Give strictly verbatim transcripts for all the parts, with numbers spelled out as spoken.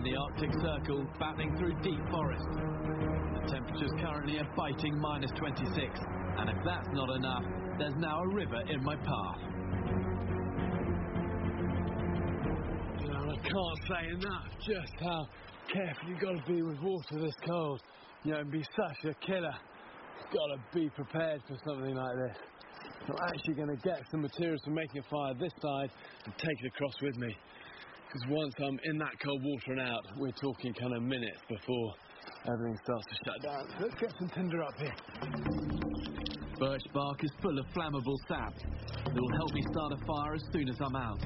in the Arctic Circle, battling through deep forest. The temperature's currently a biting minus twenty-six, and if that's not enough, there's now a river in my path. You know, I can't say enough just how careful you've got to be with water this cold. You know, and be such a killer. You've got to be prepared for something like this. I'm actually going to get some materials for making a fire this side and take it across with me. Because once I'm in that cold water and out, we're talking kind of minutes before everything starts to shut down. So let's get some tinder up here. Birch bark is full of flammable sap. It will help me start a fire as soon as I'm out.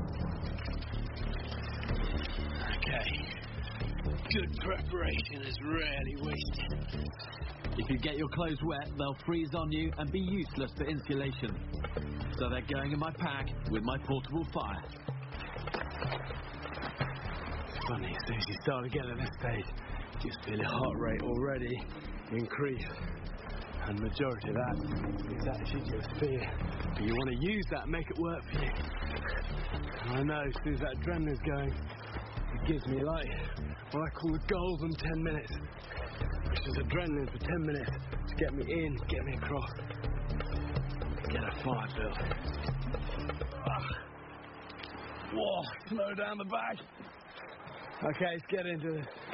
Okay. Good preparation is rarely wasted. If you get your clothes wet, they'll freeze on you and be useless for insulation. So they're going in my pack with my portable fire. It's funny, as soon as you start to get at this stage, you just feel your heart rate already increase. And the majority of that is actually just fear. But you want to use that, make it work for you. And I know as soon as that adrenaline's going, it gives me like what I call the golden ten minutes. Which is adrenaline for ten minutes to get me in, get me across, get a fire built. Ah. Whoa, slow down the bag. Okay, let's get into this.